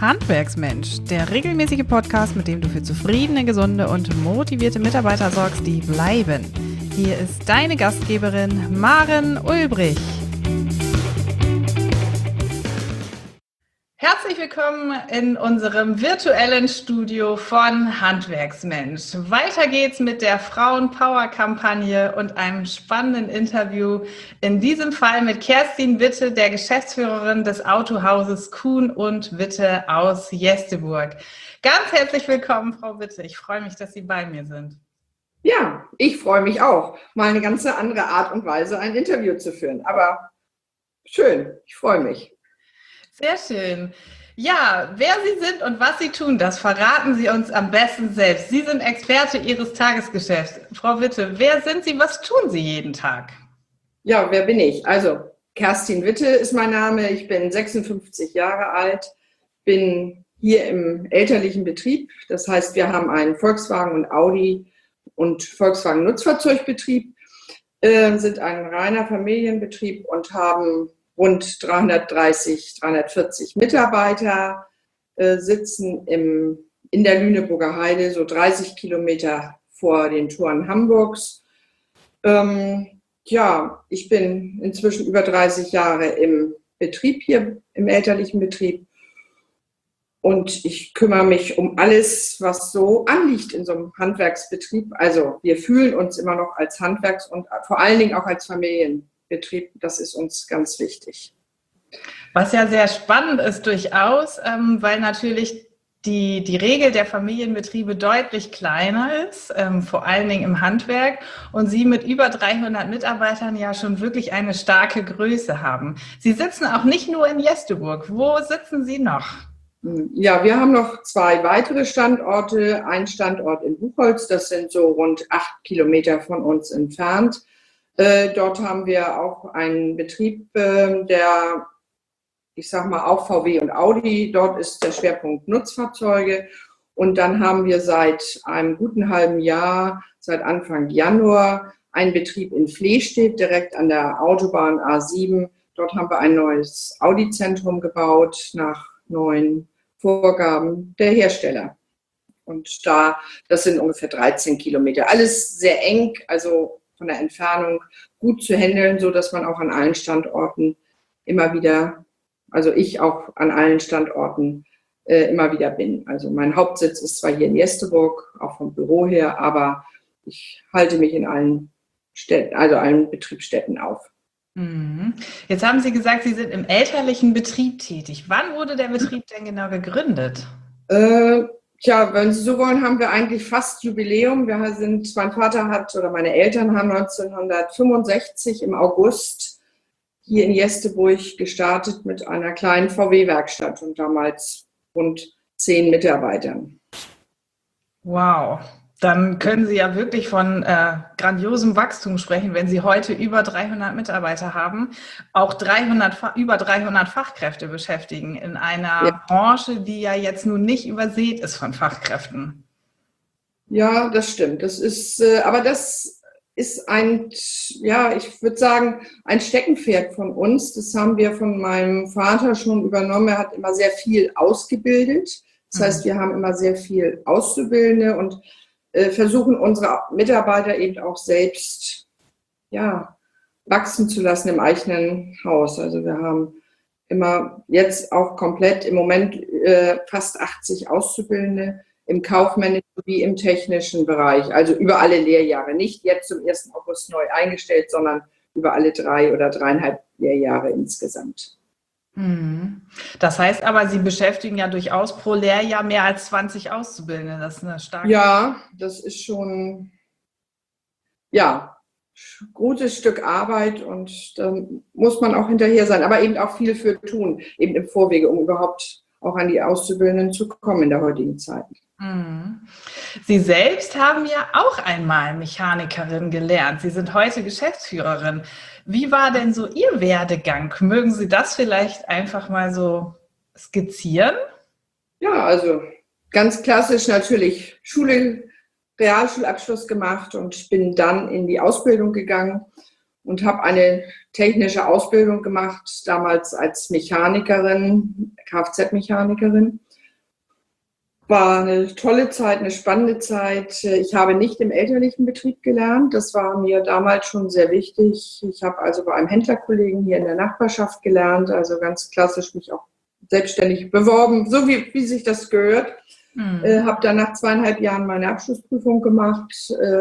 Handwerksmensch, der regelmäßige Podcast, mit dem du für zufriedene, gesunde und motivierte Mitarbeiter sorgst, die bleiben. Hier ist deine Gastgeberin Maren Ulbrich. Herzlich willkommen in unserem virtuellen Studio von Handwerksmensch. Weiter geht's mit der Frauen-Power-Kampagne und einem spannenden Interview. In diesem Fall mit Kerstin Witte, der Geschäftsführerin des Autohauses Kuhn und Witte aus Jesteburg. Ganz herzlich willkommen, Frau Witte. Ich freue mich, dass Sie bei mir sind. Ja, ich freue mich auch, mal eine ganz andere Art und Weise ein Interview zu führen. Aber schön, ich freue mich. Sehr schön. Ja, wer Sie sind und was Sie tun, das verraten Sie uns am besten selbst. Sie sind Experte Ihres Tagesgeschäfts. Frau Witte, wer sind Sie, was tun Sie jeden Tag? Ja, wer bin ich? Also, Kerstin Witte ist mein Name. Ich bin 56 Jahre alt, bin hier im elterlichen Betrieb. Das heißt, wir haben einen Volkswagen und Audi und Volkswagen Nutzfahrzeugbetrieb, sind ein reiner Familienbetrieb und haben rund 340 Mitarbeiter, sitzen in der Lüneburger Heide, so 30 Kilometer vor den Toren Hamburgs. Ich bin inzwischen über 30 Jahre im Betrieb hier, im elterlichen Betrieb. Und ich kümmere mich um alles, was so anliegt in so einem Handwerksbetrieb. Also wir fühlen uns immer noch als Handwerks- und vor allen Dingen auch als Familienbetrieb. Das ist uns ganz wichtig. Was ja sehr spannend ist durchaus, weil natürlich die Regel der Familienbetriebe deutlich kleiner ist, vor allen Dingen im Handwerk. Und Sie mit über 300 Mitarbeitern ja schon wirklich eine starke Größe haben. Sie sitzen auch nicht nur in Jesteburg. Wo sitzen Sie noch? Ja, wir haben noch 2 weitere Standorte. Ein Standort in Buchholz, das sind so rund 8 Kilometer von uns entfernt. Dort haben wir auch einen Betrieb, der, ich sag mal, auch VW und Audi. Dort ist der Schwerpunkt Nutzfahrzeuge. Und dann haben wir seit einem guten halben Jahr, seit Anfang Januar, einen Betrieb in Flehstedt, direkt an der Autobahn A7. Dort haben wir ein neues Audi-Zentrum gebaut nach neuen Vorgaben der Hersteller. Und das sind ungefähr 13 Kilometer. Alles sehr eng, also von der Entfernung gut zu handeln, so dass man auch an allen Standorten immer wieder, also ich auch an allen Standorten immer wieder bin. Also mein Hauptsitz ist zwar hier in Jesteburg, auch vom Büro her, aber ich halte mich in allen Städten, also allen Betriebsstätten auf. Jetzt haben Sie gesagt, Sie sind im elterlichen Betrieb tätig. Wann wurde der Betrieb denn genau gegründet? Wenn Sie so wollen, haben wir eigentlich fast Jubiläum. Meine Eltern haben 1965 im August hier in Jesteburg gestartet mit einer kleinen VW-Werkstatt und damals rund 10 Mitarbeitern. Wow. Dann können Sie ja wirklich von grandiosem Wachstum sprechen, wenn Sie heute über 300 Mitarbeiter haben, auch über 300 Fachkräfte beschäftigen in einer Branche, die ja jetzt nun nicht übersät ist von Fachkräften. Ja, das stimmt. Das ist ich würde sagen, ein Steckenpferd von uns. Das haben wir von meinem Vater schon übernommen. Er hat immer sehr viel ausgebildet. Das heißt, wir haben immer sehr viel Auszubildende und versuchen unsere Mitarbeiter eben auch selbst wachsen zu lassen im eigenen Haus. Also wir haben immer jetzt auch komplett im Moment fast 80 Auszubildende im kaufmännischen wie im technischen Bereich, also über alle Lehrjahre. Nicht jetzt zum 1. August neu eingestellt, sondern über alle 3 oder 3,5 Lehrjahre insgesamt. Das heißt aber, Sie beschäftigen ja durchaus pro Lehrjahr mehr als 20 Auszubildende. Das ist eine starke... Ja, das ist schon, gutes Stück Arbeit und da muss man auch hinterher sein, aber eben auch viel für tun, eben im Vorwege, um überhaupt auch an die Auszubildenden zu kommen in der heutigen Zeit. Sie selbst haben ja auch einmal Mechanikerin gelernt. Sie sind heute Geschäftsführerin. Wie war denn so Ihr Werdegang? Mögen Sie das vielleicht einfach mal so skizzieren? Ja, also ganz klassisch natürlich Realschulabschluss gemacht und bin dann in die Ausbildung gegangen und habe eine technische Ausbildung gemacht, damals als Mechanikerin, Kfz-Mechanikerin. War eine tolle Zeit, eine spannende Zeit. Ich habe nicht im elterlichen Betrieb gelernt. Das war mir damals schon sehr wichtig. Ich habe also bei einem Händlerkollegen hier in der Nachbarschaft gelernt, also ganz klassisch mich auch selbstständig beworben, so wie sich das gehört. Habe dann nach 2,5 Jahren meine Abschlussprüfung gemacht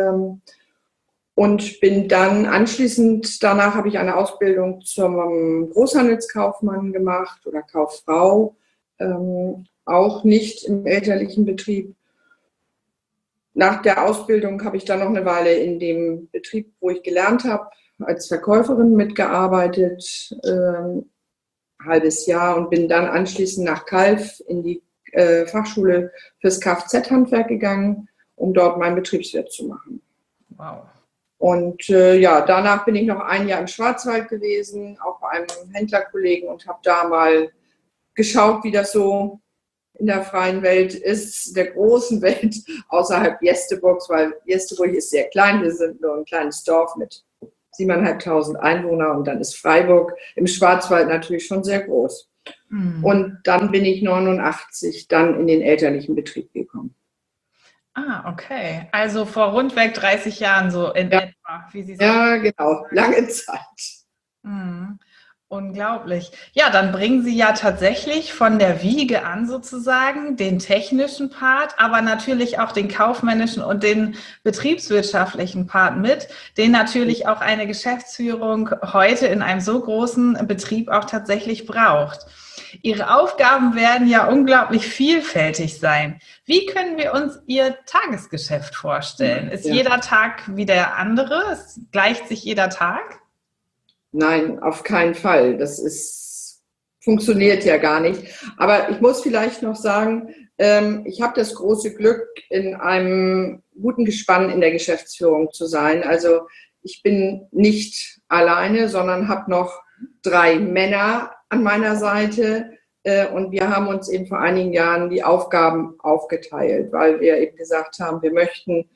und bin dann anschließend, danach habe ich eine Ausbildung zum Großhandelskaufmann gemacht oder Kauffrau. Auch nicht im elterlichen Betrieb. Nach der Ausbildung habe ich dann noch eine Weile in dem Betrieb, wo ich gelernt habe, als Verkäuferin mitgearbeitet, ein halbes Jahr, und bin dann anschließend nach Calw in die Fachschule fürs Kfz-Handwerk gegangen, um dort meinen Betriebswirt zu machen. Wow. Und ja, danach bin ich noch ein Jahr im Schwarzwald gewesen, auch bei einem Händlerkollegen, und habe da mal geschaut, wie das so in der freien Welt ist, der großen Welt außerhalb Jesteburgs, weil Jesteburg ist sehr klein, wir sind nur ein kleines Dorf mit 7.500 Einwohnern, und dann ist Freiburg im Schwarzwald natürlich schon sehr groß. Und dann bin ich 89 dann in den elterlichen Betrieb gekommen. Ah, okay. Also vor rundweg 30 Jahren so in etwa, wie Sie sagen. Ja, genau, lange Zeit. Unglaublich. Ja, dann bringen Sie ja tatsächlich von der Wiege an sozusagen den technischen Part, aber natürlich auch den kaufmännischen und den betriebswirtschaftlichen Part mit, den natürlich auch eine Geschäftsführung heute in einem so großen Betrieb auch tatsächlich braucht. Ihre Aufgaben werden ja unglaublich vielfältig sein. Wie können wir uns Ihr Tagesgeschäft vorstellen? Ist jeder Tag wie der andere? Gleicht sich jeder Tag? Nein, auf keinen Fall. Funktioniert ja gar nicht. Aber ich muss vielleicht noch sagen, ich habe das große Glück, in einem guten Gespann in der Geschäftsführung zu sein. Also ich bin nicht alleine, sondern habe noch 3 Männer an meiner Seite. Und wir haben uns eben vor einigen Jahren die Aufgaben aufgeteilt, weil wir eben gesagt haben, wir möchten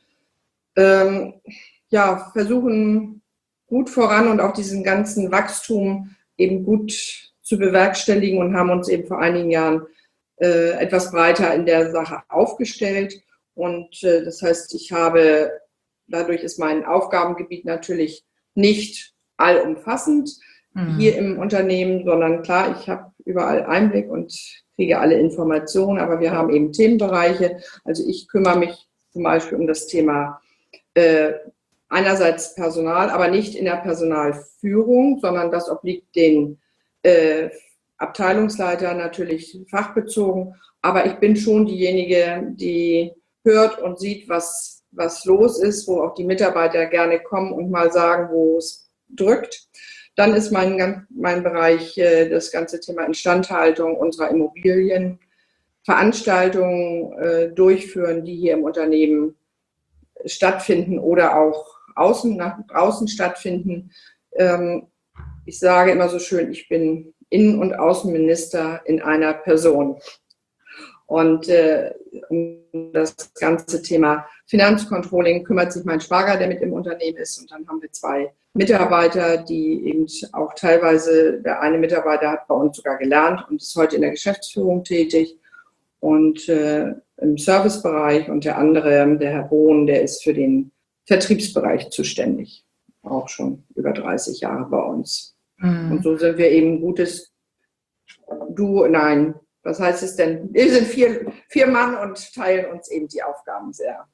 versuchen, gut voran und auch diesen ganzen Wachstum eben gut zu bewerkstelligen, und haben uns eben vor einigen Jahren etwas breiter in der Sache aufgestellt. Und das heißt, dadurch ist mein Aufgabengebiet natürlich nicht allumfassend hier im Unternehmen, sondern klar, ich habe überall Einblick und kriege alle Informationen, aber wir haben eben Themenbereiche. Also ich kümmere mich zum Beispiel um das Thema einerseits Personal, aber nicht in der Personalführung, sondern das obliegt den Abteilungsleiter, natürlich fachbezogen. Aber ich bin schon diejenige, die hört und sieht, was los ist, wo auch die Mitarbeiter gerne kommen und mal sagen, wo es drückt. Dann ist mein Bereich das ganze Thema Instandhaltung unserer Immobilien, Veranstaltungen durchführen, die hier im Unternehmen stattfinden oder auch nach draußen stattfinden. Ich sage immer so schön, ich bin Innen- und Außenminister in einer Person. Und um das ganze Thema Finanzcontrolling kümmert sich mein Schwager, der mit im Unternehmen ist. Und dann haben wir 2 Mitarbeiter, die eben auch teilweise, der eine Mitarbeiter hat bei uns sogar gelernt und ist heute in der Geschäftsführung tätig und im Servicebereich, und der andere, der Herr Bohn, der ist für den Vertriebsbereich zuständig. Auch schon über 30 Jahre bei uns. Und so sind wir eben ein gutes Nein, was heißt es denn? Wir sind 4 Mann und teilen uns eben die Aufgaben sehr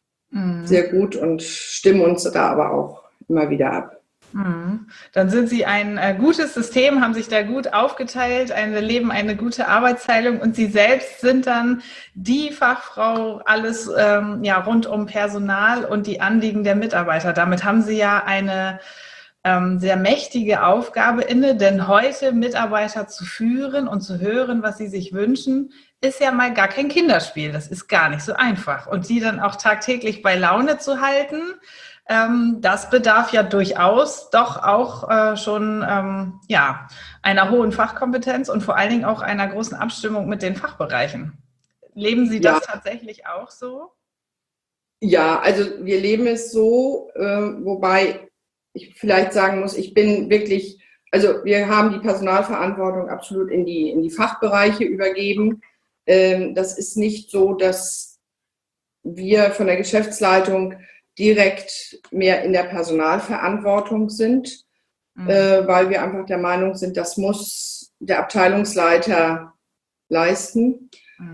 gut und stimmen uns da aber auch immer wieder ab. Dann sind Sie ein gutes System, haben sich da gut aufgeteilt, leben eine gute Arbeitsteilung, und Sie selbst sind dann die Fachfrau, alles rund um Personal und die Anliegen der Mitarbeiter. Damit haben Sie ja eine sehr mächtige Aufgabe inne, denn heute Mitarbeiter zu führen und zu hören, was sie sich wünschen, ist ja mal gar kein Kinderspiel. Das ist gar nicht so einfach. Und die dann auch tagtäglich bei Laune zu halten, das bedarf ja durchaus doch auch schon einer hohen Fachkompetenz und vor allen Dingen auch einer großen Abstimmung mit den Fachbereichen. Leben Sie das tatsächlich auch so? Ja, also wir leben es so, wobei ich vielleicht sagen muss, ich bin wirklich, also wir haben die Personalverantwortung absolut in die Fachbereiche übergeben. das ist nicht so, dass wir von der Geschäftsleitung direkt mehr in der Personalverantwortung sind, weil wir einfach der Meinung sind, das muss der Abteilungsleiter leisten.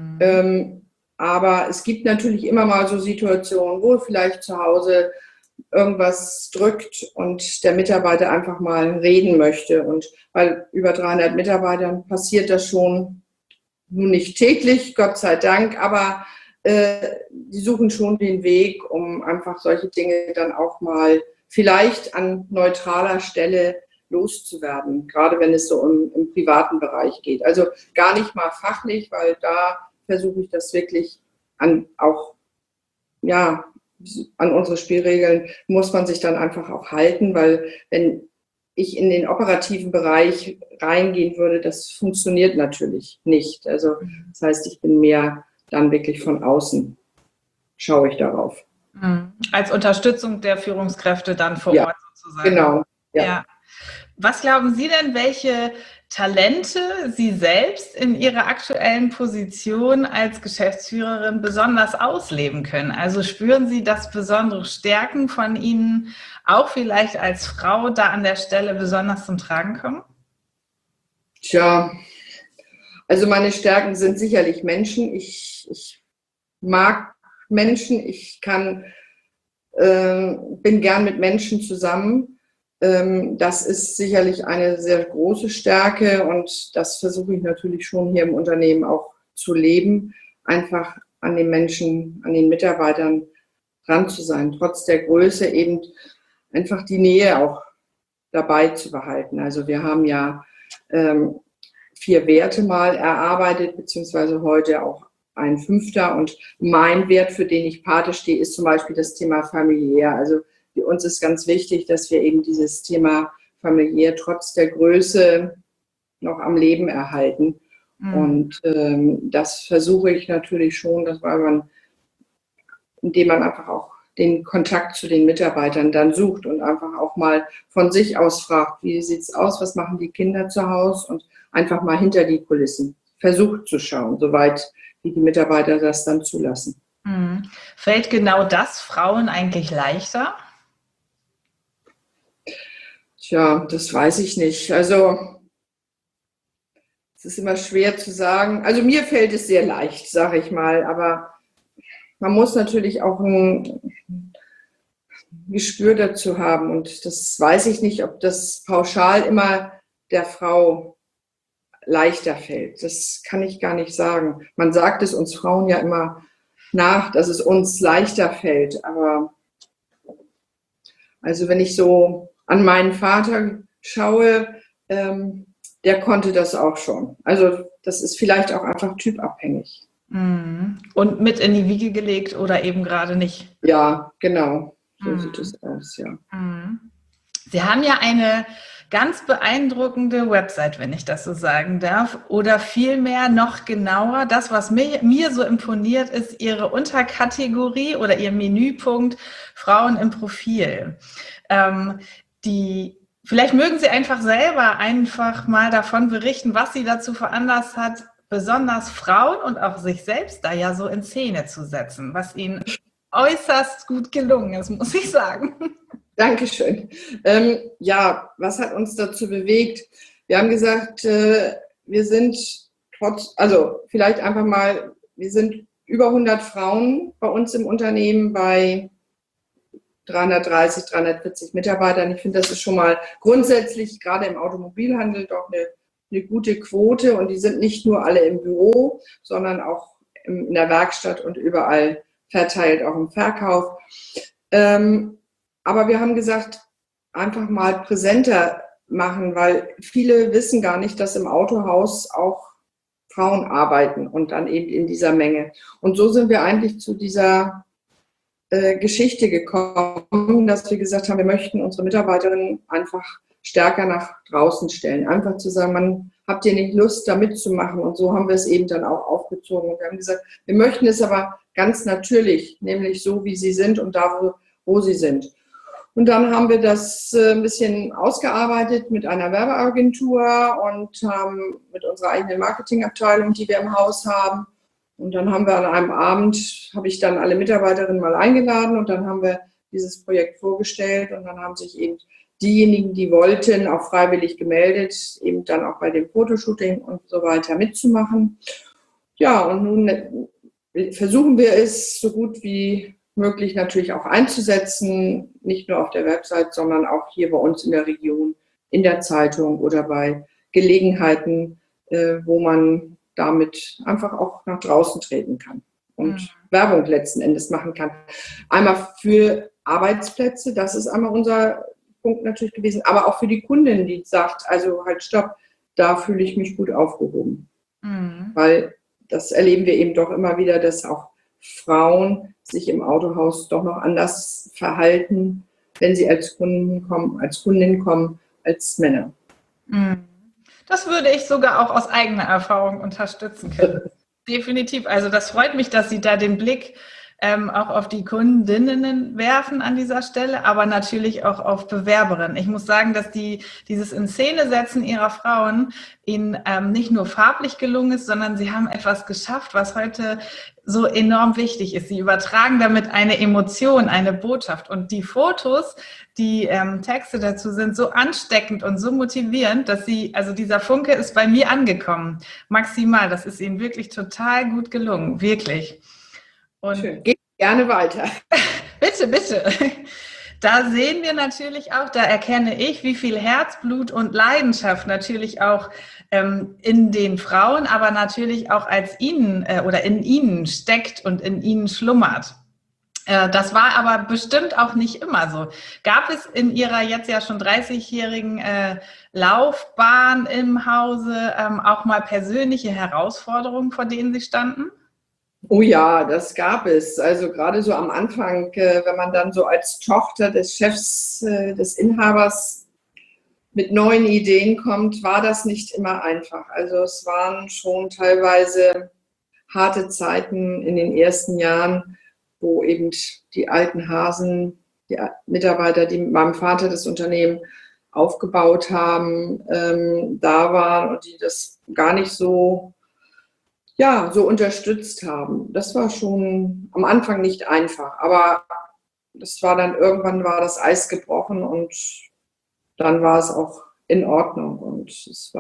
Aber es gibt natürlich immer mal so Situationen, wo vielleicht zu Hause irgendwas drückt und der Mitarbeiter einfach mal reden möchte. Und bei über 300 Mitarbeitern passiert das schon, nun nicht täglich, Gott sei Dank, aber die suchen schon den Weg, um einfach solche Dinge dann auch mal vielleicht an neutraler Stelle loszuwerden, gerade wenn es so im privaten Bereich geht. Also gar nicht mal fachlich, weil da versuche ich das wirklich an unsere Spielregeln muss man sich dann einfach auch halten, weil wenn ich in den operativen Bereich reingehen würde, das funktioniert natürlich nicht. Also das heißt, ich bin mehr dann wirklich von außen, schaue ich darauf. Als Unterstützung der Führungskräfte dann vor Ort sozusagen. Genau. Ja. Was glauben Sie denn, welche Talente Sie selbst in Ihrer aktuellen Position als Geschäftsführerin besonders ausleben können? Also spüren Sie, dass besondere Stärken von Ihnen auch vielleicht als Frau da an der Stelle besonders zum Tragen kommen? Tja, also meine Stärken sind sicherlich Menschen. Ich mag Menschen, bin gern mit Menschen zusammen. Das ist sicherlich eine sehr große Stärke und das versuche ich natürlich schon hier im Unternehmen auch zu leben, einfach an den Menschen, an den Mitarbeitern dran zu sein, trotz der Größe eben einfach die Nähe auch dabei zu behalten. Also wir haben ja 4 Werte mal erarbeitet, beziehungsweise heute auch ein 5. Und mein Wert, für den ich Pate stehe, ist zum Beispiel das Thema familiär. Also für uns ist ganz wichtig, dass wir eben dieses Thema familiär trotz der Größe noch am Leben erhalten. Und das versuche ich natürlich schon, indem man einfach auch den Kontakt zu den Mitarbeitern dann sucht und einfach auch mal von sich aus fragt, wie sieht es aus, was machen die Kinder zu Hause und einfach mal hinter die Kulissen versucht zu schauen, soweit wie die Mitarbeiter das dann zulassen. Fällt genau das Frauen eigentlich leichter? Tja, das weiß ich nicht. Also es ist immer schwer zu sagen. Also mir fällt es sehr leicht, sage ich mal, aber man muss natürlich auch ein Gespür dazu haben und das weiß ich nicht, ob das pauschal immer der Frau leichter fällt. Das kann ich gar nicht sagen. Man sagt es uns Frauen ja immer nach, dass es uns leichter fällt, aber also wenn ich so an meinen Vater schaue, der konnte das auch schon. Also das ist vielleicht auch einfach typabhängig. Und mit in die Wiege gelegt oder eben gerade nicht? Ja, genau. So sieht es aus, ja. Sie haben ja eine ganz beeindruckende Website, wenn ich das so sagen darf. Oder vielmehr noch genauer, das, was mir so imponiert, ist Ihre Unterkategorie oder Ihr Menüpunkt Frauen im Profil. Vielleicht mögen Sie einfach mal davon berichten, was Sie dazu veranlasst hat, besonders Frauen und auch sich selbst da ja so in Szene zu setzen, was Ihnen äußerst gut gelungen ist, muss ich sagen. Dankeschön. Ja, was hat uns dazu bewegt? Wir haben gesagt, wir sind wir sind über 100 Frauen bei uns im Unternehmen bei 330, 340 Mitarbeitern. Ich finde, das ist schon mal grundsätzlich gerade im Automobilhandel doch eine gute Quote und die sind nicht nur alle im Büro, sondern auch in der Werkstatt und überall verteilt, auch im Verkauf. Aber wir haben gesagt, einfach mal präsenter machen, weil viele wissen gar nicht, dass im Autohaus auch Frauen arbeiten und dann eben in dieser Menge. Und so sind wir eigentlich zu dieser Geschichte gekommen, dass wir gesagt haben, wir möchten unsere Mitarbeiterinnen einfach stärker nach draußen stellen. Einfach zu sagen, habt ihr nicht Lust, da mitzumachen? Und so haben wir es eben dann auch aufgezogen. Und wir haben gesagt, wir möchten es aber ganz natürlich, nämlich so, wie sie sind und da, wo sie sind. Und dann haben wir das ein bisschen ausgearbeitet mit einer Werbeagentur und haben mit unserer eigenen Marketingabteilung, die wir im Haus haben. Und dann haben wir an einem Abend, habe ich dann alle Mitarbeiterinnen mal eingeladen und dann haben wir dieses Projekt vorgestellt und dann haben sich eben diejenigen, die wollten, auch freiwillig gemeldet, eben dann auch bei dem Fotoshooting und so weiter mitzumachen. Ja, und nun versuchen wir es so gut wie möglich natürlich auch einzusetzen, nicht nur auf der Website, sondern auch hier bei uns in der Region, in der Zeitung oder bei Gelegenheiten, wo man damit einfach auch nach draußen treten kann und Werbung letzten Endes machen kann. Einmal für Arbeitsplätze, das ist einmal unser Punkt natürlich gewesen, aber auch für die Kundin, die sagt, also halt stopp, da fühle ich mich gut aufgehoben. Weil das erleben wir eben doch immer wieder, dass auch Frauen sich im Autohaus doch noch anders verhalten, wenn sie als Kundin kommen, als Männer. Das würde ich sogar auch aus eigener Erfahrung unterstützen können. Definitiv. Also das freut mich, dass Sie da den Blick auch auf die Kundinnen werfen an dieser Stelle, aber natürlich auch auf Bewerberinnen. Ich muss sagen, dass dieses In-Szene-Setzen ihrer Frauen ihnen nicht nur farblich gelungen ist, sondern sie haben etwas geschafft, was heute so enorm wichtig ist. Sie übertragen damit eine Emotion, eine Botschaft. Und die Fotos, die Texte dazu sind so ansteckend und so motivierend, dass also dieser Funke ist bei mir angekommen. Maximal. Das ist Ihnen wirklich total gut gelungen. Wirklich. Und schön. Geht gerne weiter. Bitte, bitte. Da sehen wir natürlich auch, da erkenne ich, wie viel Herzblut und Leidenschaft natürlich auch in den Frauen, aber natürlich auch als ihnen oder in ihnen steckt und in ihnen schlummert. Das war aber bestimmt auch nicht immer so. Gab es in Ihrer jetzt ja schon 30-jährigen Laufbahn im Hause auch mal persönliche Herausforderungen, vor denen Sie standen? Oh ja, das gab es. Also gerade so am Anfang, wenn man dann so als Tochter des Chefs, des Inhabers mit neuen Ideen kommt, war das nicht immer einfach. Also es waren schon teilweise harte Zeiten in den ersten Jahren, wo eben die alten Hasen, die Mitarbeiter, die mit meinem Vater das Unternehmen aufgebaut haben, da waren und die das gar nicht so unterstützt haben. Das war schon am Anfang nicht einfach, aber das war dann irgendwann war das Eis gebrochen und dann war es auch in Ordnung und es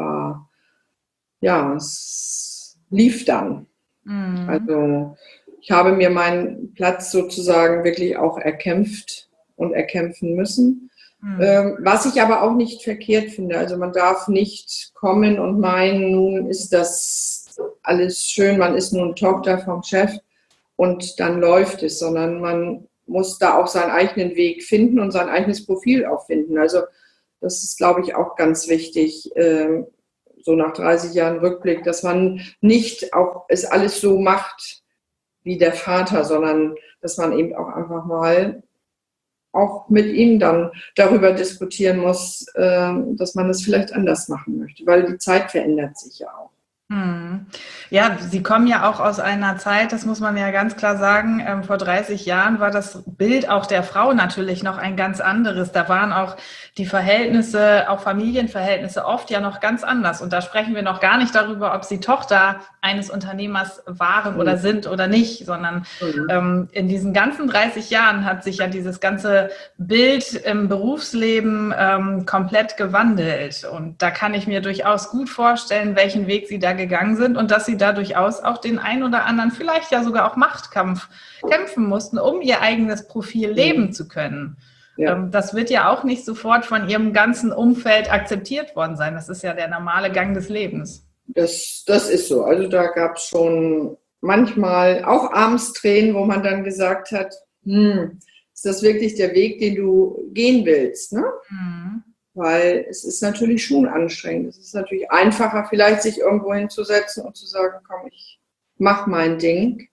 lief dann. Also ich habe mir meinen Platz sozusagen wirklich auch erkämpft und erkämpfen müssen. Was ich aber auch nicht verkehrt finde. Also man darf nicht kommen und meinen, nun ist das alles schön, man ist nun Tochter vom Chef und dann läuft es, sondern man muss da auch seinen eigenen Weg finden und sein eigenes Profil auch finden. Also das ist, glaube ich, auch ganz wichtig, so nach 30 Jahren Rückblick, dass man nicht auch es alles so macht wie der Vater, sondern dass man eben auch einfach mal auch mit ihm dann darüber diskutieren muss, dass man es vielleicht anders machen möchte, weil die Zeit verändert sich ja auch. Ja, Sie kommen ja auch aus einer Zeit, das muss man ja ganz klar sagen, vor 30 Jahren war das Bild auch der Frau natürlich noch ein ganz anderes. Da waren auch die Verhältnisse, auch Familienverhältnisse oft ja noch ganz anders. Und da sprechen wir noch gar nicht darüber, ob Sie Tochter eines Unternehmers waren oder sind oder nicht, sondern in diesen ganzen 30 Jahren hat sich ja dieses ganze Bild im Berufsleben komplett gewandelt. Und da kann ich mir durchaus gut vorstellen, welchen Weg Sie da gegangen sind und dass Sie da durchaus auch den ein oder anderen, vielleicht ja sogar auch Machtkampf kämpfen mussten, um Ihr eigenes Profil leben zu können. Ja. Das wird ja auch nicht sofort von Ihrem ganzen Umfeld akzeptiert worden sein. Das ist ja der normale Gang des Lebens. Das ist so. Also da gab es schon manchmal auch abends Tränen, wo man dann gesagt hat, ist das wirklich der Weg, den du gehen willst? Ne? Weil es ist natürlich schon anstrengend. Es ist natürlich einfacher, vielleicht sich irgendwo hinzusetzen und zu sagen, komm, ich mach mein Ding.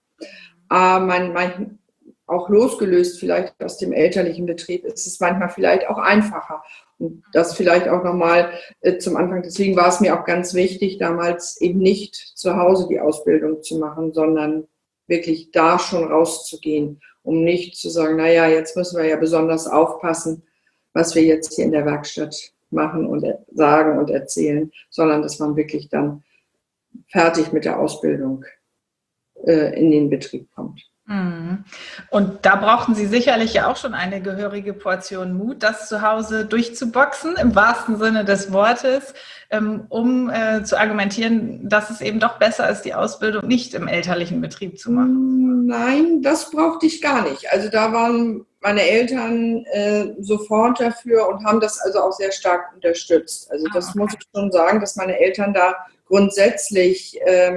Auch losgelöst vielleicht aus dem elterlichen Betrieb ist es manchmal vielleicht auch einfacher. Und das vielleicht auch nochmal zum Anfang. Deswegen war es mir auch ganz wichtig, damals eben nicht zu Hause die Ausbildung zu machen, sondern wirklich da schon rauszugehen, um nicht zu sagen, naja, jetzt müssen wir ja besonders aufpassen, was wir jetzt hier in der Werkstatt machen und sagen und erzählen, sondern dass man wirklich dann fertig mit der Ausbildung in den Betrieb kommt. Und da brauchten Sie sicherlich ja auch schon eine gehörige Portion Mut, das zu Hause durchzuboxen, im wahrsten Sinne des Wortes, um zu argumentieren, dass es eben doch besser ist, die Ausbildung nicht im elterlichen Betrieb zu machen. Nein, das brauchte ich gar nicht. Also da waren meine Eltern sofort dafür und haben das also auch sehr stark unterstützt. Also das muss ich schon sagen, dass meine Eltern da grundsätzlich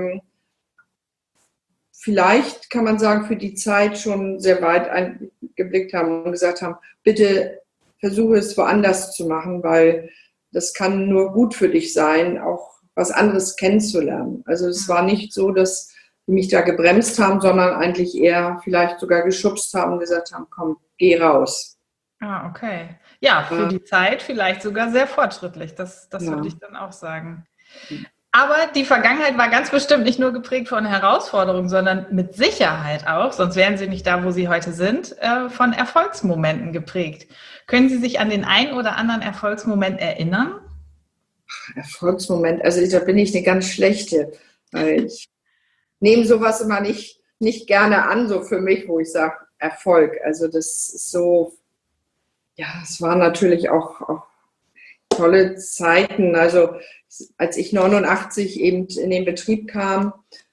vielleicht kann man sagen, für die Zeit schon sehr weit eingeblickt haben und gesagt haben, bitte versuche es woanders zu machen, weil das kann nur gut für dich sein, auch was anderes kennenzulernen. Also es war nicht so, dass die mich da gebremst haben, sondern eigentlich eher vielleicht sogar geschubst haben und gesagt haben, komm, geh raus. Okay. Ja, für die Zeit vielleicht sogar sehr fortschrittlich, das würde ich dann auch sagen. Aber die Vergangenheit war ganz bestimmt nicht nur geprägt von Herausforderungen, sondern mit Sicherheit auch, sonst wären Sie nicht da, wo Sie heute sind, von Erfolgsmomenten geprägt. Können Sie sich an den einen oder anderen Erfolgsmoment erinnern? Erfolgsmoment, also da bin ich eine ganz schlechte, weil ich nehme sowas immer nicht gerne an, so für mich, wo ich sage Erfolg. Also das ist so, ja, es waren natürlich auch tolle Zeiten. Also als ich 89 eben in den Betrieb kam,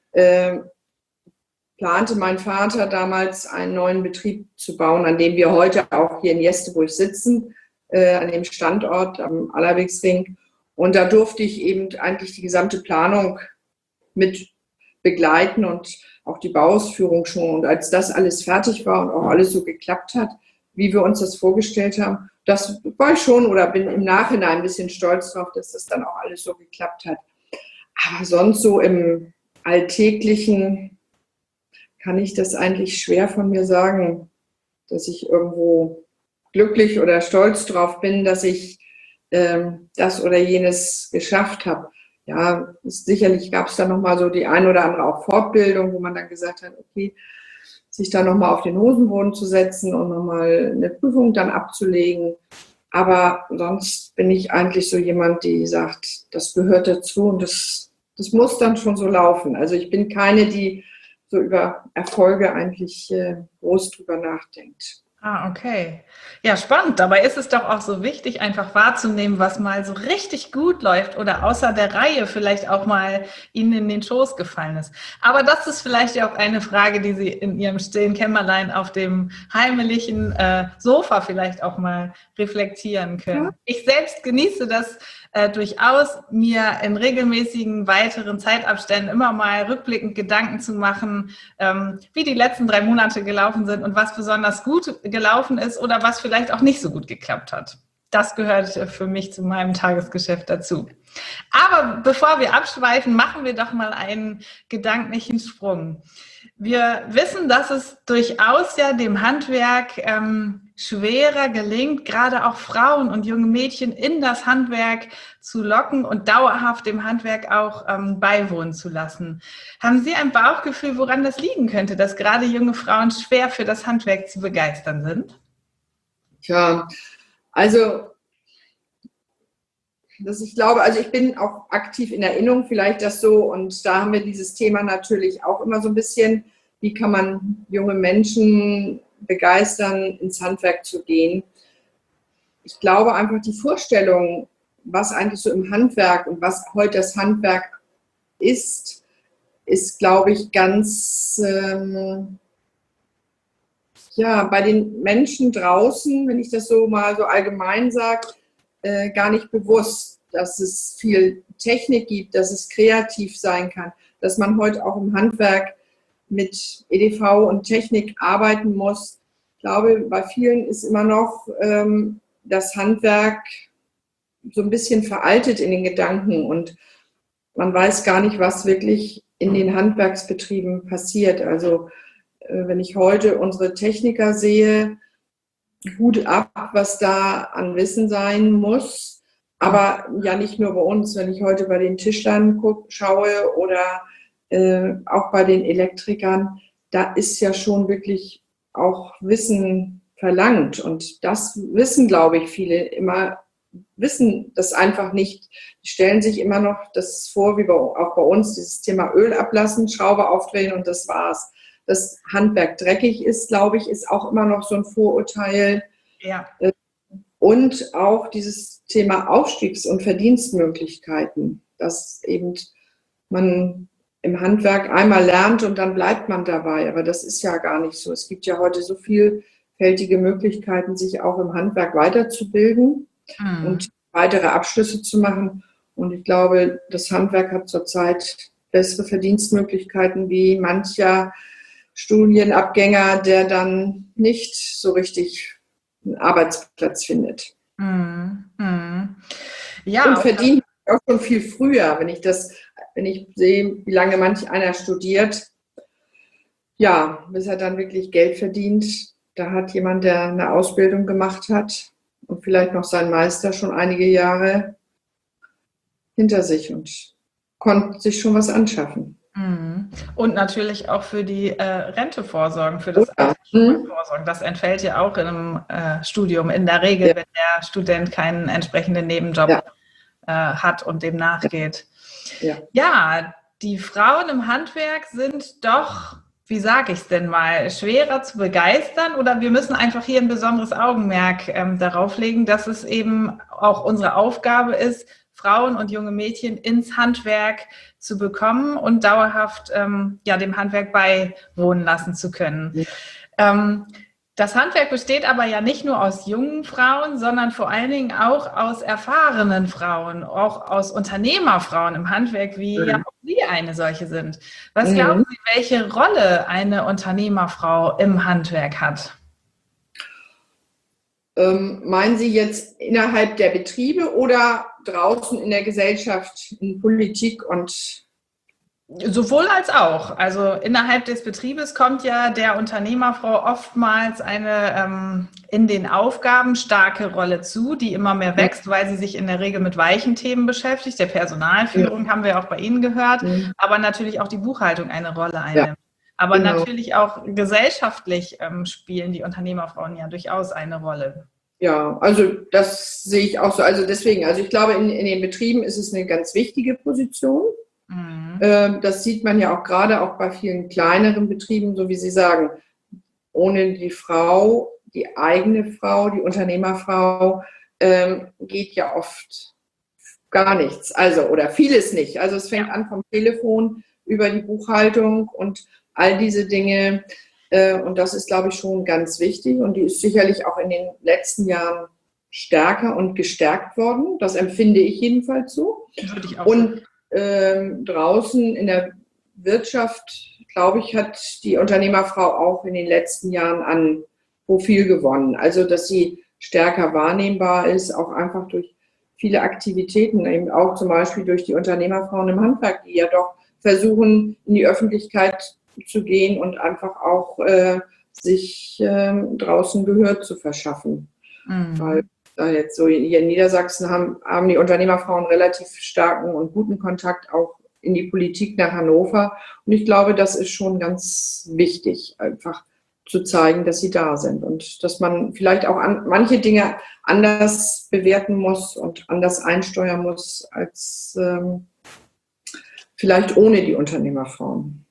plante mein Vater damals einen neuen Betrieb zu bauen, an dem wir heute auch hier in Jesteburg sitzen, an dem Standort am Allerwegsring. Und da durfte ich eben eigentlich die gesamte Planung mit begleiten und auch die Bauausführung schon. Und als das alles fertig war und auch alles so geklappt hat, wie wir uns das vorgestellt haben, das war ich schon oder bin im Nachhinein ein bisschen stolz drauf, dass das dann auch alles so geklappt hat. Aber sonst so im Alltäglichen kann ich das eigentlich schwer von mir sagen, dass ich irgendwo glücklich oder stolz drauf bin, dass ich das oder jenes geschafft habe. Ja, sicherlich gab es da nochmal so die ein oder andere auch Fortbildung, wo man dann gesagt hat, okay, sich da nochmal auf den Hosenboden zu setzen und nochmal eine Prüfung dann abzulegen. Aber sonst bin ich eigentlich so jemand, die sagt, das gehört dazu und das muss dann schon so laufen. Also ich bin keine, die so über Erfolge eigentlich groß drüber nachdenkt. Okay. Ja, spannend. Dabei ist es doch auch so wichtig, einfach wahrzunehmen, was mal so richtig gut läuft oder außer der Reihe vielleicht auch mal Ihnen in den Schoß gefallen ist. Aber das ist vielleicht ja auch eine Frage, die Sie in Ihrem stillen Kämmerlein auf dem heimlichen Sofa vielleicht auch mal reflektieren können. Ja. Ich selbst genieße das durchaus, mir in regelmäßigen weiteren Zeitabständen immer mal rückblickend Gedanken zu machen, wie die letzten 3 Monate gelaufen sind und was besonders gut gelaufen ist oder was vielleicht auch nicht so gut geklappt hat. Das gehört für mich zu meinem Tagesgeschäft dazu. Aber bevor wir abschweifen, machen wir doch mal einen gedanklichen Sprung. Wir wissen, dass es durchaus ja dem Handwerk schwerer gelingt, gerade auch Frauen und junge Mädchen in das Handwerk zu locken und dauerhaft dem Handwerk auch beiwohnen zu lassen. Haben Sie ein Bauchgefühl, woran das liegen könnte, dass gerade junge Frauen schwer für das Handwerk zu begeistern sind? Tja, also ich glaube, also ich bin auch aktiv in Erinnerung, vielleicht das so, und da haben wir dieses Thema natürlich auch immer so ein bisschen, wie kann man junge Menschen begeistern, ins Handwerk zu gehen. Ich glaube einfach die Vorstellung, was eigentlich so im Handwerk und was heute das Handwerk ist, glaube ich, ganz, bei den Menschen draußen, wenn ich das so mal so allgemein sage, gar nicht bewusst, dass es viel Technik gibt, dass es kreativ sein kann, dass man heute auch im Handwerk mit EDV und Technik arbeiten muss. Ich glaube, bei vielen ist immer noch das Handwerk so ein bisschen veraltet in den Gedanken und man weiß gar nicht, was wirklich in den Handwerksbetrieben passiert. Also wenn ich heute unsere Techniker sehe, Hut ab, was da an Wissen sein muss. Aber ja nicht nur bei uns, wenn ich heute bei den Tischlern schaue oder auch bei den Elektrikern, da ist ja schon wirklich auch Wissen verlangt. Und das wissen, glaube ich, viele immer wissen das einfach nicht. Die stellen sich immer noch das vor, wie auch bei uns, dieses Thema Öl ablassen, Schraube aufdrehen und das war's. Dass Handwerk dreckig ist, glaube ich, ist auch immer noch so ein Vorurteil. Ja. Und auch dieses Thema Aufstiegs- und Verdienstmöglichkeiten, dass eben man im Handwerk einmal lernt und dann bleibt man dabei. Aber das ist ja gar nicht so. Es gibt ja heute so vielfältige Möglichkeiten, sich auch im Handwerk weiterzubilden und weitere Abschlüsse zu machen. Und ich glaube, das Handwerk hat zurzeit bessere Verdienstmöglichkeiten wie mancher Studienabgänger, der dann nicht so richtig einen Arbeitsplatz findet. Ja, und verdient auch schon viel früher, wenn ich sehe, wie lange manch einer studiert, ja, bis er dann wirklich Geld verdient. Da hat jemand, der eine Ausbildung gemacht hat und vielleicht noch seinen Meister schon einige Jahre hinter sich und konnte sich schon was anschaffen. Und natürlich auch für die Rente vorsorgen, für das vorsorgen. Das entfällt ja auch in einem Studium in der Regel, wenn der Student keinen entsprechenden Nebenjob hat und dem nachgeht. Ja, die Frauen im Handwerk sind doch, wie sage ich es denn mal, schwerer zu begeistern oder wir müssen einfach hier ein besonderes Augenmerk darauf legen, dass es eben auch unsere Aufgabe ist, Frauen und junge Mädchen ins Handwerk zu bekommen und dauerhaft dem Handwerk beiwohnen lassen zu können. Das Handwerk besteht aber ja nicht nur aus jungen Frauen, sondern vor allen Dingen auch aus erfahrenen Frauen, auch aus Unternehmerfrauen im Handwerk, wie ja auch Sie eine solche sind. Was glauben Sie, welche Rolle eine Unternehmerfrau im Handwerk hat? Meinen Sie jetzt innerhalb der Betriebe oder draußen in der Gesellschaft, in Politik und? Sowohl als auch. Also innerhalb des Betriebes kommt ja der Unternehmerfrau oftmals eine in den Aufgaben starke Rolle zu, die immer mehr wächst, weil sie sich in der Regel mit weichen Themen beschäftigt. Der Personalführung haben wir auch bei Ihnen gehört, aber natürlich auch die Buchhaltung eine Rolle einnimmt. Aber natürlich auch gesellschaftlich spielen die Unternehmerfrauen ja durchaus eine Rolle. Ja, also das sehe ich auch so. Also deswegen, ich glaube, in den Betrieben ist es eine ganz wichtige Position. Das sieht man ja auch gerade auch bei vielen kleineren Betrieben, so wie Sie sagen. Ohne die Frau, die eigene Frau, die Unternehmerfrau, geht ja oft gar nichts. Oder vieles nicht. Also es fängt an vom Telefon über die Buchhaltung und all diese Dinge. Und das ist, glaube ich, schon ganz wichtig. Und die ist sicherlich auch in den letzten Jahren stärker und gestärkt worden. Das empfinde ich jedenfalls so. Würde ich auch und draußen in der Wirtschaft, glaube ich, hat die Unternehmerfrau auch in den letzten Jahren an Profil gewonnen. Also, dass sie stärker wahrnehmbar ist, auch einfach durch viele Aktivitäten, eben auch zum Beispiel durch die Unternehmerfrauen im Handwerk, die ja doch versuchen, in die Öffentlichkeit zu gehen und einfach auch sich draußen Gehör zu verschaffen. Weil jetzt so hier in Niedersachsen haben die Unternehmerfrauen relativ starken und guten Kontakt auch in die Politik nach Hannover. Und ich glaube, das ist schon ganz wichtig, einfach zu zeigen, dass sie da sind und dass man vielleicht auch manche Dinge anders bewerten muss und anders einsteuern muss als vielleicht ohne die Unternehmerfrauen.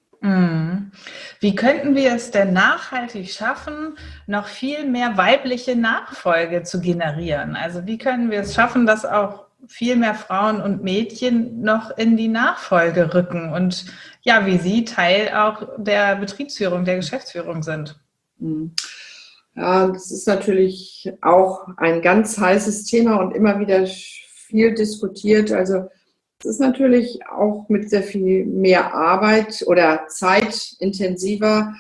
Wie könnten wir es denn nachhaltig schaffen, noch viel mehr weibliche Nachfolge zu generieren? Also wie können wir es schaffen, dass auch viel mehr Frauen und Mädchen noch in die Nachfolge rücken und ja, wie Sie Teil auch der Betriebsführung, der Geschäftsführung sind? Ja, das ist natürlich auch ein ganz heißes Thema und immer wieder viel diskutiert. Also es ist natürlich auch mit sehr viel mehr Arbeit oder Zeit intensiver.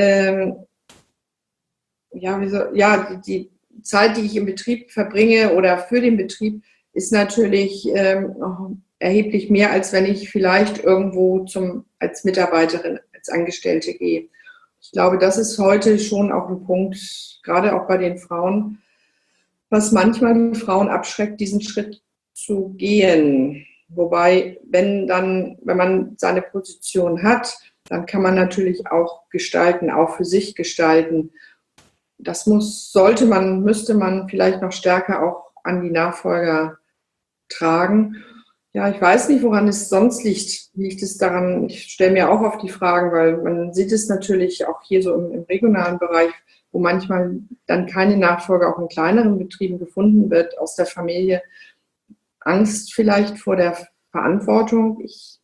Die Zeit, die ich im Betrieb verbringe oder für den Betrieb, ist natürlich erheblich mehr, als wenn ich vielleicht irgendwo als Mitarbeiterin, als Angestellte gehe. Ich glaube, das ist heute schon auch ein Punkt, gerade auch bei den Frauen, was manchmal die Frauen abschreckt, diesen Schritt zu gehen. Wobei, wenn man seine Position hat, dann kann man natürlich auch gestalten, auch für sich gestalten. Das müsste man vielleicht noch stärker auch an die Nachfolger tragen. Ja, ich weiß nicht, woran es sonst liegt. Liegt es daran, ich stelle mir auch oft die Fragen, weil man sieht es natürlich auch hier so im regionalen Bereich, wo manchmal dann keine Nachfolge auch in kleineren Betrieben gefunden wird aus der Familie. Angst vielleicht vor der Verantwortung.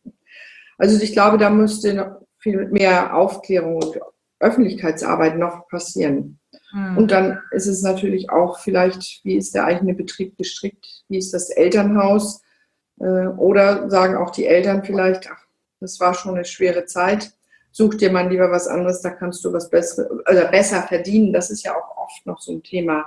Ich glaube, da müsste noch viel mehr Aufklärung und Öffentlichkeitsarbeit noch passieren. Und dann ist es natürlich auch vielleicht, wie ist der eigene Betrieb gestrickt, wie ist das Elternhaus, oder sagen auch die Eltern vielleicht, ach, das war schon eine schwere Zeit, such dir mal lieber was anderes, da kannst du was besser verdienen. Das ist ja auch oft noch so ein Thema.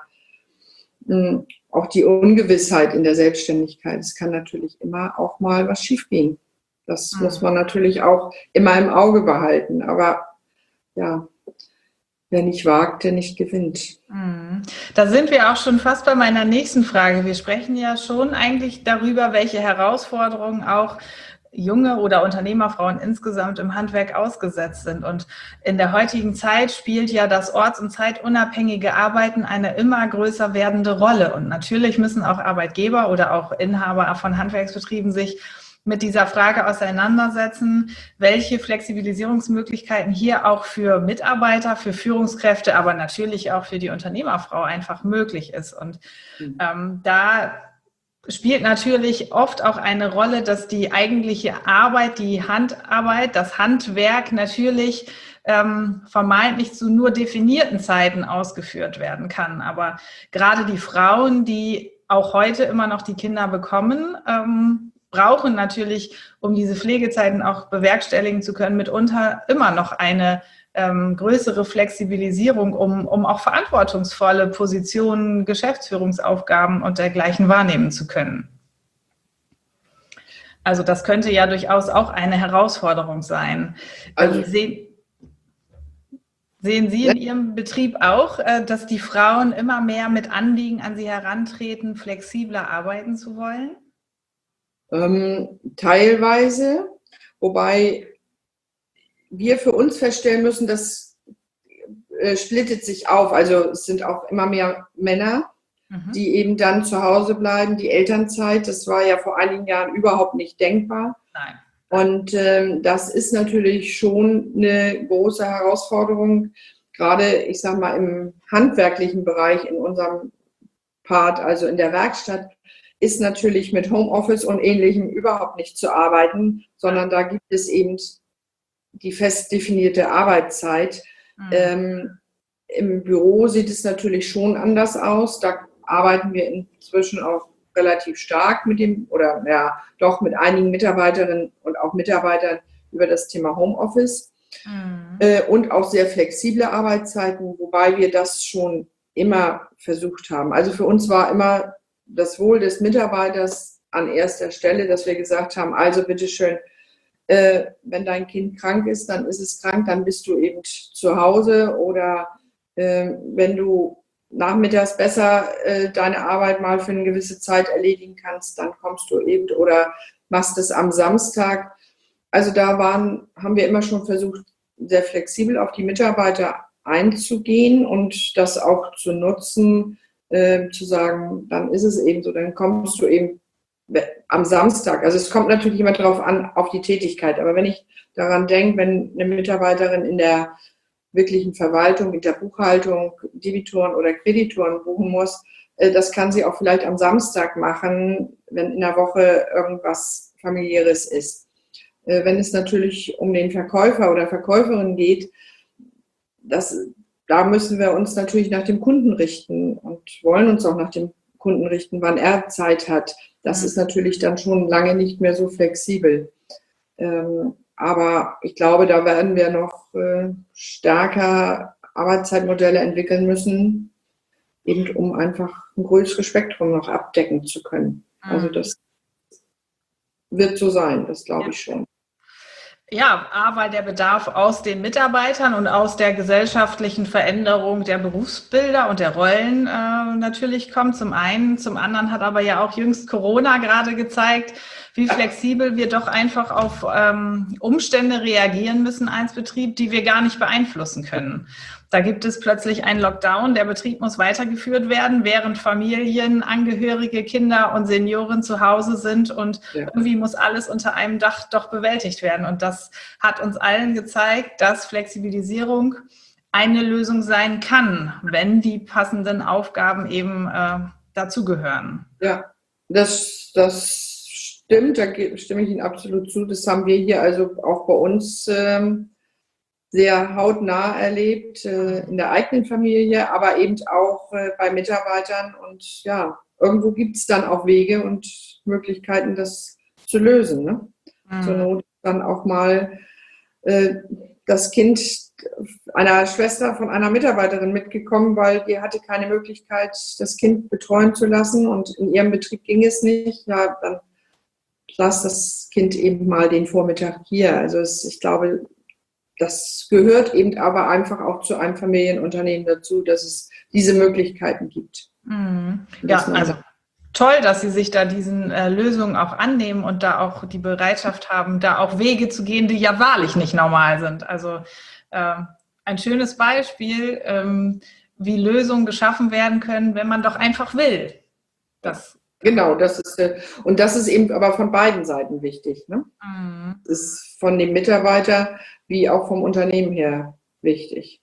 Auch die Ungewissheit in der Selbstständigkeit. Es kann natürlich immer auch mal was schiefgehen. Das muss man natürlich auch immer im Auge behalten. Aber ja, wer nicht wagt, der nicht gewinnt. Da sind wir auch schon fast bei meiner nächsten Frage. Wir sprechen ja schon eigentlich darüber, welche Herausforderungen auch junge oder Unternehmerfrauen insgesamt im Handwerk ausgesetzt sind. Und in der heutigen Zeit spielt ja das orts- und zeitunabhängige Arbeiten eine immer größer werdende Rolle. Und natürlich müssen auch Arbeitgeber oder auch Inhaber von Handwerksbetrieben sich mit dieser Frage auseinandersetzen, welche Flexibilisierungsmöglichkeiten hier auch für Mitarbeiter, für Führungskräfte, aber natürlich auch für die Unternehmerfrau einfach möglich ist. Und da spielt natürlich oft auch eine Rolle, dass die eigentliche Arbeit, die Handarbeit, das Handwerk natürlich vermeintlich zu nur definierten Zeiten ausgeführt werden kann. Aber gerade die Frauen, die auch heute immer noch die Kinder bekommen, brauchen natürlich, um diese Pflegezeiten auch bewerkstelligen zu können, mitunter immer noch eine größere Flexibilisierung, um auch verantwortungsvolle Positionen, Geschäftsführungsaufgaben und dergleichen wahrnehmen zu können. Also das könnte ja durchaus auch eine Herausforderung sein. Also sehen Sie in Ihrem Betrieb auch, dass die Frauen immer mehr mit Anliegen an Sie herantreten, flexibler arbeiten zu wollen? Teilweise, wobei wir für uns feststellen müssen, das splittet sich auf. Also es sind auch immer mehr Männer, die eben dann zu Hause bleiben. Die Elternzeit, das war ja vor einigen Jahren überhaupt nicht denkbar. Nein. Und das ist natürlich schon eine große Herausforderung, gerade, ich sage mal, im handwerklichen Bereich, in unserem Part, also in der Werkstatt, ist natürlich mit Homeoffice und Ähnlichem überhaupt nicht zu arbeiten, sondern da gibt es eben die fest definierte Arbeitszeit. Im Büro sieht es natürlich schon anders aus. Da arbeiten wir inzwischen auch relativ stark mit mit einigen Mitarbeiterinnen und auch Mitarbeitern über das Thema Homeoffice und auch sehr flexible Arbeitszeiten, wobei wir das schon immer versucht haben. Also für uns war immer das Wohl des Mitarbeiters an erster Stelle, dass wir gesagt haben, also bitteschön, wenn dein Kind krank ist, dann ist es krank, dann bist du eben zu Hause, oder wenn du nachmittags besser deine Arbeit mal für eine gewisse Zeit erledigen kannst, dann kommst du eben oder machst es am Samstag. Also da haben wir immer schon versucht, sehr flexibel auf die Mitarbeiter einzugehen und das auch zu nutzen, zu sagen, dann ist es eben so, dann kommst du eben am Samstag. Also es kommt natürlich immer darauf an, auf die Tätigkeit. Aber wenn ich daran denke, wenn eine Mitarbeiterin in der wirklichen Verwaltung, in der Buchhaltung Debitoren oder Kreditoren buchen muss, das kann sie auch vielleicht am Samstag machen, wenn in der Woche irgendwas Familiäres ist. Wenn es natürlich um den Verkäufer oder Verkäuferin geht, da müssen wir uns natürlich nach dem Kunden richten und wollen uns auch nach dem Kunden richten, wann er Zeit hat. Das ist natürlich dann schon lange nicht mehr so flexibel. Aber ich glaube, da werden wir noch stärker Arbeitszeitmodelle entwickeln müssen, eben um einfach ein größeres Spektrum noch abdecken zu können. Also das wird so sein, das glaube ich schon. Ja, weil der Bedarf aus den Mitarbeitern und aus der gesellschaftlichen Veränderung der Berufsbilder und der Rollen natürlich kommt, zum einen. Zum anderen hat aber ja auch jüngst Corona gerade gezeigt, wie flexibel wir doch einfach auf Umstände reagieren müssen als Betrieb, die wir gar nicht beeinflussen können. Da gibt es plötzlich einen Lockdown, der Betrieb muss weitergeführt werden, während Familien, Angehörige, Kinder und Senioren zu Hause sind und irgendwie muss alles unter einem Dach doch bewältigt werden. Und das hat uns allen gezeigt, dass Flexibilisierung eine Lösung sein kann, wenn die passenden Aufgaben eben dazugehören. Ja, das stimmt, da stimme ich Ihnen absolut zu. Das haben wir hier also auch bei uns sehr hautnah erlebt, in der eigenen Familie, aber eben auch bei Mitarbeitern. Und ja, irgendwo gibt es dann auch Wege und Möglichkeiten, das zu lösen. Ne? Zur Not dann auch mal das Kind einer Schwester von einer Mitarbeiterin mitgekommen, weil die hatte keine Möglichkeit, das Kind betreuen zu lassen und in ihrem Betrieb ging es nicht. Ja, dann lass das Kind eben mal den Vormittag hier. Also ich glaube, das gehört eben aber einfach auch zu einem Familienunternehmen dazu, dass es diese Möglichkeiten gibt. Ja, also toll, dass Sie sich da diesen Lösungen auch annehmen und da auch die Bereitschaft haben, da auch Wege zu gehen, die ja wahrlich nicht normal sind. Also ein schönes Beispiel, wie Lösungen geschaffen werden können, wenn man doch einfach will. Genau, das ist eben aber von beiden Seiten wichtig. Ne? Das ist von dem Mitarbeiter wie auch vom Unternehmen her wichtig.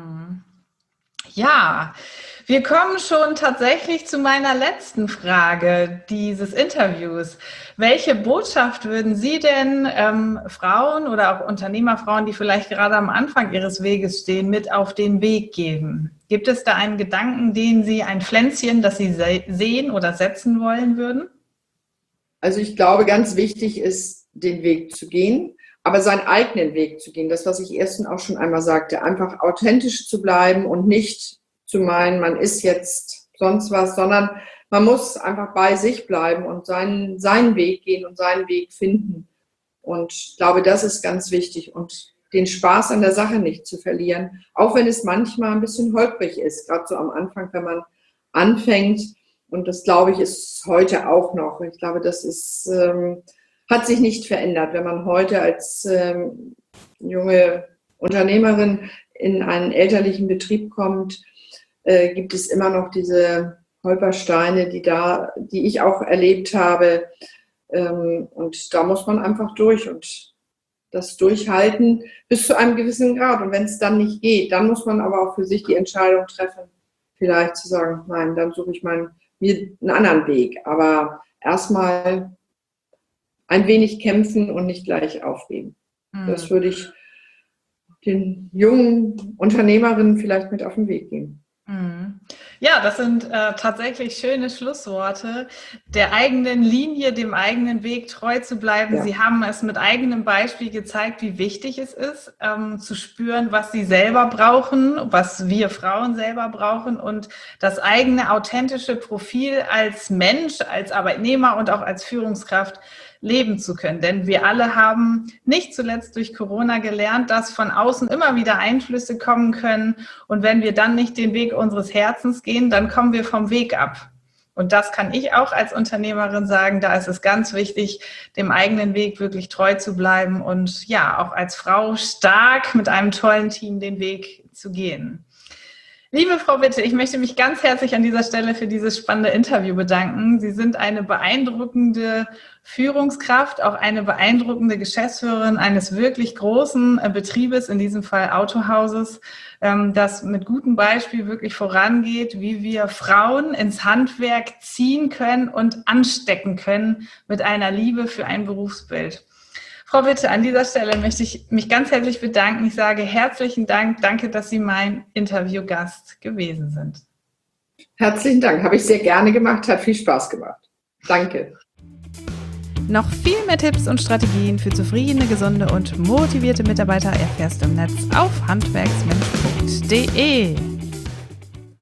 Ja, wir kommen schon tatsächlich zu meiner letzten Frage dieses Interviews. Welche Botschaft würden Sie denn Frauen oder auch Unternehmerfrauen, die vielleicht gerade am Anfang ihres Weges stehen, mit auf den Weg geben? Gibt es da einen Gedanken, ein Pflänzchen, das Sie sehen oder setzen wollen würden? Also ich glaube, ganz wichtig ist, den Weg zu gehen, aber seinen eigenen Weg zu gehen. Das, was ich erst auch schon einmal sagte, einfach authentisch zu bleiben und nicht zu meinen, man ist jetzt sonst was, sondern man muss einfach bei sich bleiben und seinen Weg gehen und seinen Weg finden. Und ich glaube, das ist ganz wichtig und den Spaß an der Sache nicht zu verlieren, auch wenn es manchmal ein bisschen holprig ist, gerade so am Anfang, wenn man anfängt. Und das, glaube ich, ist heute auch noch. Ich glaube, das hat sich nicht verändert. Wenn man heute als junge Unternehmerin in einen elterlichen Betrieb kommt, gibt es immer noch diese Holpersteine, die ich auch erlebt habe. Und da muss man einfach durch und das durchhalten bis zu einem gewissen Grad. Und wenn es dann nicht geht, dann muss man aber auch für sich die Entscheidung treffen, vielleicht zu sagen, nein, dann suche ich mir einen anderen Weg. Aber erstmal ein wenig kämpfen und nicht gleich aufgeben. Das würde ich den jungen Unternehmerinnen vielleicht mit auf den Weg geben. Ja, das sind tatsächlich schöne Schlussworte. Der eigenen Linie, dem eigenen Weg treu zu bleiben. Ja. Sie haben es mit eigenem Beispiel gezeigt, wie wichtig es ist, zu spüren, was Sie selber brauchen, was wir Frauen selber brauchen und das eigene authentische Profil als Mensch, als Arbeitnehmer und auch als Führungskraft leben zu können. Denn wir alle haben nicht zuletzt durch Corona gelernt, dass von außen immer wieder Einflüsse kommen können. Und wenn wir dann nicht den Weg unseres Herzens gehen, dann kommen wir vom Weg ab. Und das kann ich auch als Unternehmerin sagen. Da ist es ganz wichtig, dem eigenen Weg wirklich treu zu bleiben und ja, auch als Frau stark mit einem tollen Team den Weg zu gehen. Liebe Frau Witte, ich möchte mich ganz herzlich an dieser Stelle für dieses spannende Interview bedanken. Sie sind eine beeindruckende Führungskraft, auch eine beeindruckende Geschäftsführerin eines wirklich großen Betriebes, in diesem Fall Autohauses, das mit gutem Beispiel wirklich vorangeht, wie wir Frauen ins Handwerk ziehen können und anstecken können mit einer Liebe für ein Berufsbild. Frau Witte, an dieser Stelle möchte ich mich ganz herzlich bedanken. Ich sage herzlichen Dank. Danke, dass Sie mein Interviewgast gewesen sind. Herzlichen Dank. Habe ich sehr gerne gemacht. Hat viel Spaß gemacht. Danke. Noch viel mehr Tipps und Strategien für zufriedene, gesunde und motivierte Mitarbeiter erfährst du im Netz auf handwerksmensch.de.